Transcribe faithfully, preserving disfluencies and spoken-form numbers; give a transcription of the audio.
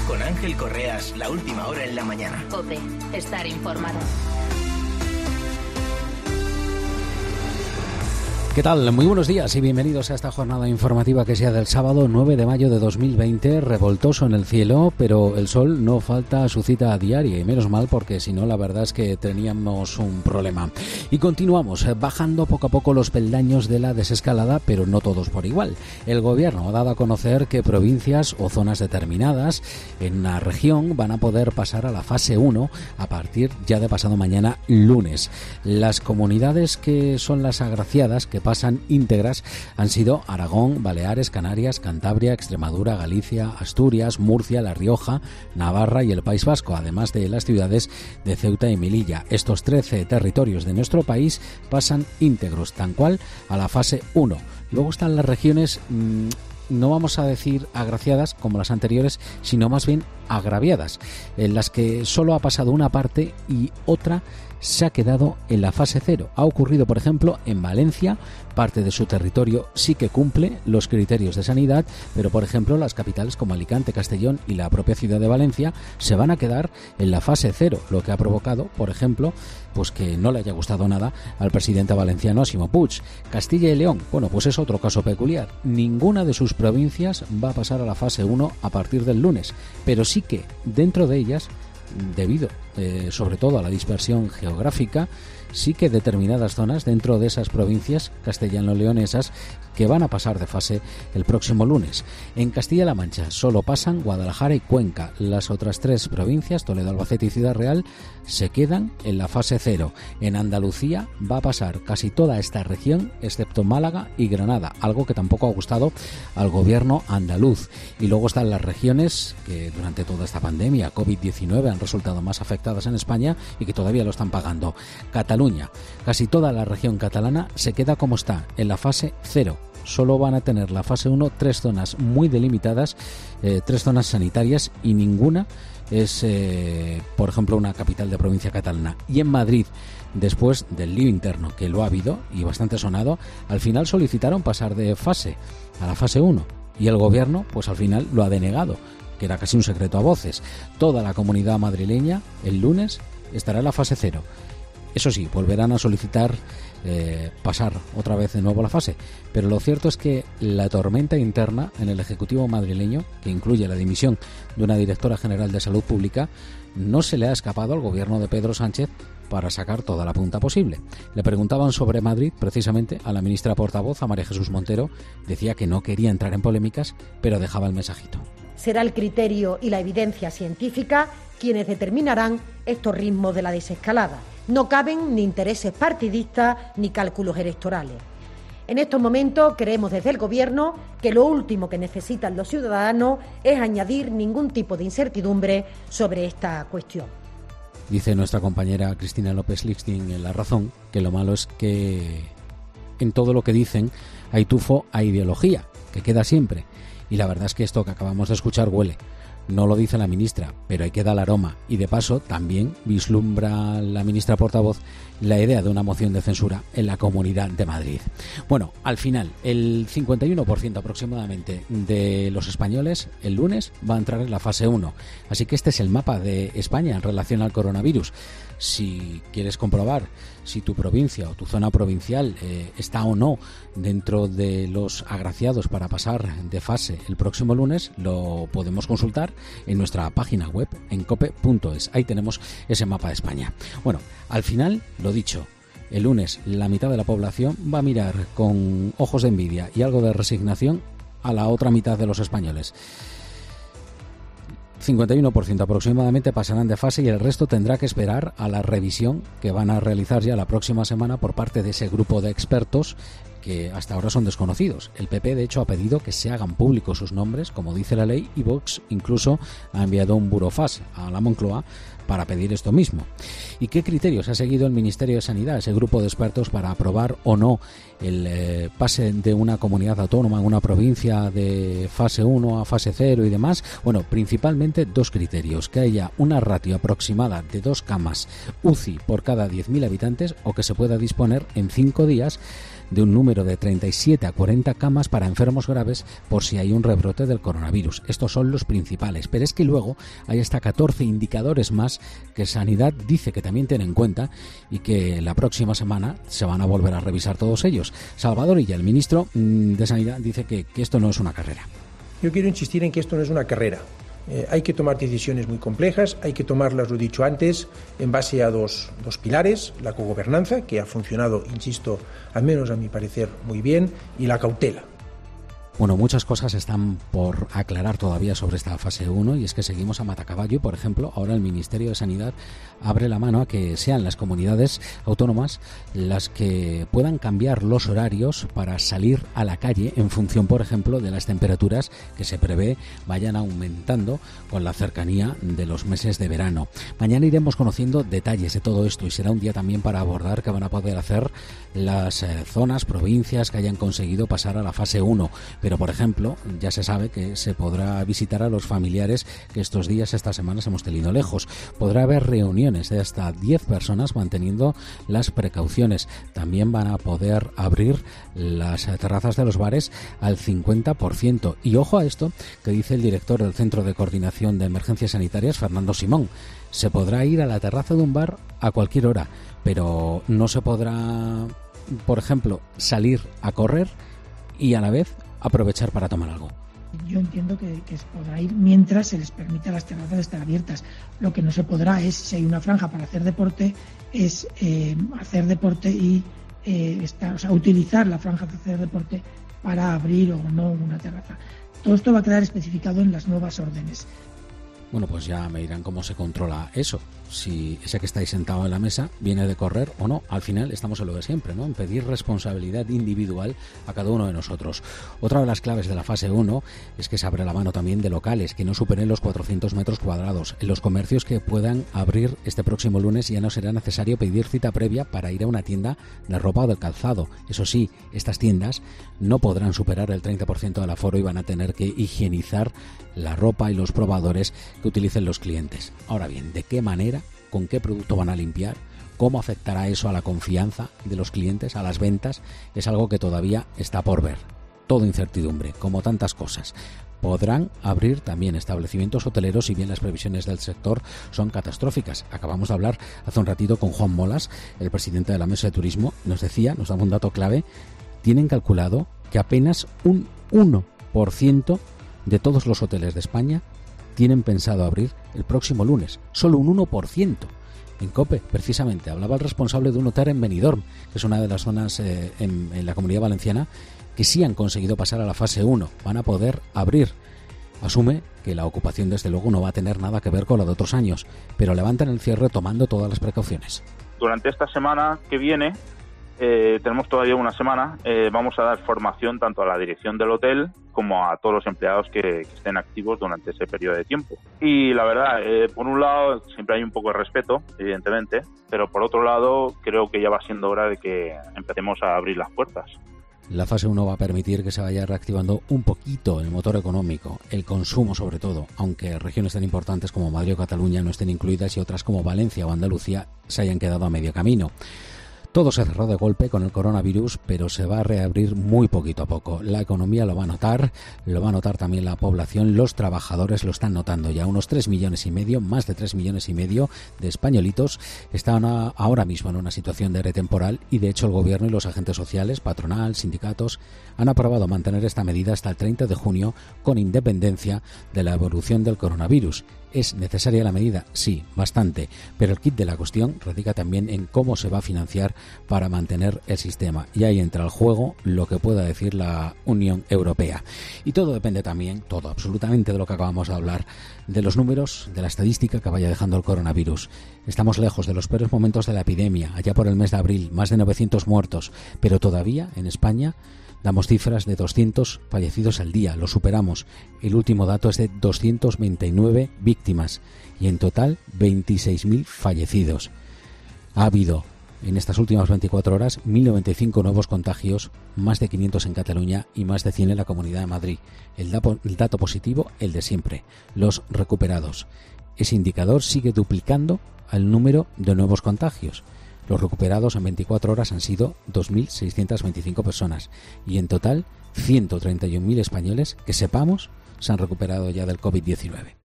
Con Ángel Correas, la última hora en la mañana. COPE, estar informado. ¿Qué tal? Muy buenos días y bienvenidos a esta jornada informativa que sea del sábado nueve de mayo de dos mil veinte. Revoltoso en el cielo, pero el sol no falta a su cita diaria y menos mal, porque si no la verdad es que teníamos un problema. Y continuamos bajando poco a poco los peldaños de la desescalada, pero no todos por igual. El gobierno ha dado a conocer que provincias o zonas determinadas en una región van a poder pasar a la fase uno a partir ya de pasado mañana lunes. Las comunidades que son las agraciadas, que pasan íntegras, han sido Aragón, Baleares, Canarias, Cantabria, Extremadura, Galicia, Asturias, Murcia, La Rioja, Navarra y el País Vasco, además de las ciudades de Ceuta y Melilla. Estos trece territorios de nuestro país pasan íntegros, tal cual, a la fase uno. Luego están las regiones, mmm, no vamos a decir agraciadas como las anteriores, sino más bien agraviadas, en las que solo ha pasado una parte y otra se ha quedado en la fase cero. Ha ocurrido, por ejemplo, en Valencia. Parte de su territorio sí que cumple los criterios de sanidad, pero, por ejemplo, las capitales como Alicante, Castellón y la propia ciudad de Valencia se van a quedar en la fase cero, lo que ha provocado, por ejemplo, pues que no le haya gustado nada al presidente valenciano Ximo Puig. Castilla y León, bueno, pues es otro caso peculiar. Ninguna de sus provincias va a pasar a la fase uno a partir del lunes, pero sí que dentro de ellas, debido eh, sobre todo a la dispersión geográfica, sí que determinadas zonas dentro de esas provincias castellano-leonesas que van a pasar de fase el próximo lunes. En Castilla-La Mancha solo pasan Guadalajara y Cuenca. Las otras tres provincias, Toledo, Albacete y Ciudad Real, se quedan en la fase cero. En Andalucía va a pasar casi toda esta región, excepto Málaga y Granada, algo que tampoco ha gustado al gobierno andaluz. Y luego están las regiones que durante toda esta pandemia covid diecinueve han resultado más afectadas en España y que todavía lo están pagando. Cataluña, casi toda la región catalana se queda como está, en la fase cero. Solo van a tener la fase uno tres zonas muy delimitadas, eh, tres zonas sanitarias, y ninguna es, eh, por ejemplo, una capital de provincia catalana. Y en Madrid, después del lío interno, que lo ha habido y bastante sonado, al final solicitaron pasar de fase a la fase uno y el gobierno, pues al final lo ha denegado, que era casi un secreto a voces. Toda la comunidad madrileña el lunes estará en la fase cero. Eso sí, volverán a solicitar eh, pasar otra vez de nuevo la fase, pero lo cierto es que la tormenta interna en el Ejecutivo madrileño, que incluye la dimisión de una directora general de Salud Pública, no se le ha escapado al gobierno de Pedro Sánchez para sacar toda la punta posible. Le preguntaban sobre Madrid, precisamente, a la ministra portavoz, a María Jesús Montero. Decía que no quería entrar en polémicas, pero dejaba el mensajito. Será el criterio y la evidencia científica quienes determinarán estos ritmos de la desescalada. No caben ni intereses partidistas ni cálculos electorales. En estos momentos creemos desde el Gobierno que lo último que necesitan los ciudadanos es añadir ningún tipo de incertidumbre sobre esta cuestión. Dice nuestra compañera Cristina López Lixtin en La Razón que lo malo es que en todo lo que dicen hay tufo a ideología, que queda siempre. Y la verdad es que esto que acabamos de escuchar huele. No lo dice la ministra, pero ahí queda el aroma. Y de paso también vislumbra la ministra portavoz la idea de una moción de censura en la Comunidad de Madrid. Bueno, al final, el cincuenta y uno por ciento aproximadamente de los españoles el lunes va a entrar en la fase uno. Así que este es el mapa de España en relación al coronavirus. Si quieres comprobar si tu provincia o tu zona provincial eh, está o no dentro de los agraciados para pasar de fase el próximo lunes, lo podemos consultar en nuestra página web en cope punto es. Ahí tenemos ese mapa de España. Bueno, al final, lo dicho, el lunes la mitad de la población va a mirar con ojos de envidia y algo de resignación a la otra mitad de los españoles. cincuenta y uno por ciento aproximadamente pasarán de fase y el resto tendrá que esperar a la revisión que van a realizar ya la próxima semana por parte de ese grupo de expertos que hasta ahora son desconocidos. El P P, de hecho, ha pedido que se hagan públicos sus nombres, como dice la ley, y Vox incluso ha enviado un burofax a la Moncloa para pedir esto mismo. ¿Y qué criterios ha seguido el Ministerio de Sanidad, ese grupo de expertos, para aprobar o no el eh, pase de una comunidad autónoma en una provincia de fase uno a fase cero y demás? Bueno, principalmente dos criterios: que haya una ratio aproximada de dos camas U C I por cada diez mil habitantes, o que se pueda disponer en cinco días de un número de treinta y siete a cuarenta camas para enfermos graves por si hay un rebrote del coronavirus. Estos son los principales, pero es que luego hay hasta catorce indicadores más que Sanidad dice que también tiene en cuenta y que la próxima semana se van a volver a revisar todos ellos. Salvador Illa, el ministro de Sanidad, dice que, que esto no es una carrera. Yo quiero insistir en que esto no es una carrera. Eh, hay que tomar decisiones muy complejas, hay que tomarlas, lo he dicho antes, en base a dos, dos pilares: la cogobernanza, que ha funcionado, insisto, al menos a mi parecer, muy bien, y la cautela. Bueno, muchas cosas están por aclarar todavía sobre esta fase uno, y es que seguimos a matacaballo. Por ejemplo, ahora el Ministerio de Sanidad abre la mano a que sean las comunidades autónomas las que puedan cambiar los horarios para salir a la calle en función, por ejemplo, de las temperaturas que se prevé vayan aumentando con la cercanía de los meses de verano. Mañana iremos conociendo detalles de todo esto y será un día también para abordar qué van a poder hacer las eh, zonas, provincias que hayan conseguido pasar a la fase uno. Pero, por ejemplo, ya se sabe que se podrá visitar a los familiares que estos días, estas semanas hemos tenido lejos. Podrá haber reuniones de hasta diez personas manteniendo las precauciones. También van a poder abrir las terrazas de los bares al cincuenta por ciento. Y ojo a esto que dice el director del Centro de Coordinación de Emergencias Sanitarias, Fernando Simón. Se podrá ir a la terraza de un bar a cualquier hora, pero no se podrá, por ejemplo, salir a correr y a la vez aprovechar para tomar algo. Yo entiendo que, que se podrá ir mientras se les permita las terrazas estar abiertas. Lo que no se podrá es, si hay una franja para hacer deporte, es eh, hacer deporte y eh, estar, o sea, utilizar la franja de hacer deporte para abrir o no una terraza. Todo esto va a quedar especificado en las nuevas órdenes. Bueno, pues ya me dirán cómo se controla eso. Si ese que estáis sentado en la mesa viene de correr o no. Al final estamos en lo de siempre, ¿no? En pedir responsabilidad individual a cada uno de nosotros. Otra de las claves de la fase uno es que se abre la mano también de locales que no superen los cuatrocientos metros cuadrados. En los comercios que puedan abrir este próximo lunes ya no será necesario pedir cita previa para ir a una tienda de ropa o del calzado. Eso sí, estas tiendas no podrán superar el treinta por ciento del aforo y van a tener que higienizar la ropa y los probadores que utilicen los clientes. Ahora bien, ¿de qué manera, con qué producto van a limpiar? ¿Cómo afectará eso a la confianza de los clientes, a las ventas? Es algo que todavía está por ver. Todo incertidumbre, como tantas cosas. Podrán abrir también establecimientos hoteleros, si bien las previsiones del sector son catastróficas. Acabamos de hablar hace un ratito con Juan Molas, el presidente de la Mesa de Turismo. Nos decía, nos daba un dato clave, tienen calculado que apenas un uno por ciento de todos los hoteles de España tienen pensado abrir el próximo lunes. Solo un uno por ciento. En COPE, precisamente, hablaba el responsable de un hotel en Benidorm, que es una de las zonas eh, en, en la Comunidad Valenciana, que sí han conseguido pasar a la fase uno. Van a poder abrir. Asume que la ocupación, desde luego, no va a tener nada que ver con la de otros años, pero levantan el cierre tomando todas las precauciones. Durante esta semana que viene, eh, tenemos todavía una semana, eh, vamos a dar formación tanto a la dirección del hotel como a todos los empleados que, que estén activos durante ese periodo de tiempo. Y la verdad, eh, por un lado, siempre hay un poco de respeto, evidentemente, pero por otro lado, creo que ya va siendo hora de que empecemos a abrir las puertas. La fase uno va a permitir que se vaya reactivando un poquito el motor económico, el consumo sobre todo, aunque regiones tan importantes como Madrid o Cataluña no estén incluidas y otras como Valencia o Andalucía se hayan quedado a medio camino. Todo se cerró de golpe con el coronavirus, pero se va a reabrir muy poquito a poco. La economía lo va a notar, lo va a notar también la población, los trabajadores lo están notando ya. Unos tres millones y medio, más de tres millones y medio de españolitos están a, ahora mismo en una situación de ERE temporal y de hecho el gobierno y los agentes sociales, patronal, sindicatos, han aprobado mantener esta medida hasta el treinta de junio con independencia de la evolución del coronavirus. ¿Es necesaria la medida? Sí, bastante, pero el kit de la cuestión radica también en cómo se va a financiar para mantener el sistema. Y ahí entra al juego lo que pueda decir la Unión Europea. Y todo depende también, todo, absolutamente de lo que acabamos de hablar, de los números, de la estadística que vaya dejando el coronavirus. Estamos lejos de los peores momentos de la epidemia, allá por el mes de abril, más de novecientos muertos, pero todavía en España damos cifras de doscientos fallecidos al día, lo superamos. El último dato es de doscientas veintinueve víctimas y en total veintiséis mil fallecidos. Ha habido en estas últimas veinticuatro horas mil noventa y cinco nuevos contagios, más de quinientos en Cataluña y más de cien en la Comunidad de Madrid. El dato, el dato positivo, el de siempre, los recuperados. Ese indicador sigue duplicando al número de nuevos contagios. Los recuperados en veinticuatro horas han sido dos mil seiscientas veinticinco personas y en total ciento treinta y un mil españoles que sepamos se han recuperado ya del COVID diecinueve.